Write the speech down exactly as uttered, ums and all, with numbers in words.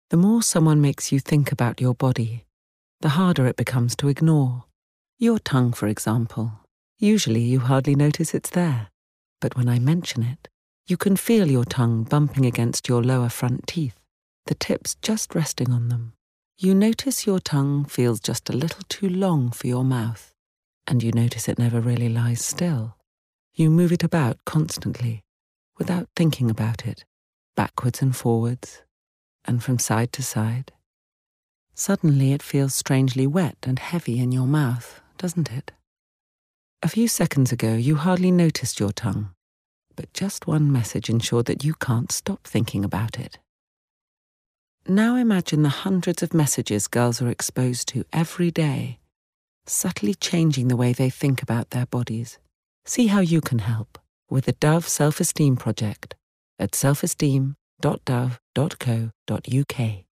The more someone makes you think about your body, the harder it becomes to ignore. Your tongue, for example. Usually you hardly notice it's there, but when I mention it, you can feel your tongue bumping against your lower front teeth, the tips just resting on them. You notice your tongue feels just a little too long for your mouth, and you notice it never really lies still. You move it about constantly, without thinking about it, backwards and forwards, and from side to side. Suddenly it feels strangely wet and heavy in your mouth, doesn't it? A few seconds ago you hardly noticed your tongue, but just one message ensured that you can't stop thinking about it. Now imagine the hundreds of messages girls are exposed to every day, subtly changing the way they think about their bodies. See how you can help with the Dove Self-Esteem Project at self esteem dot dove dot co dot uk.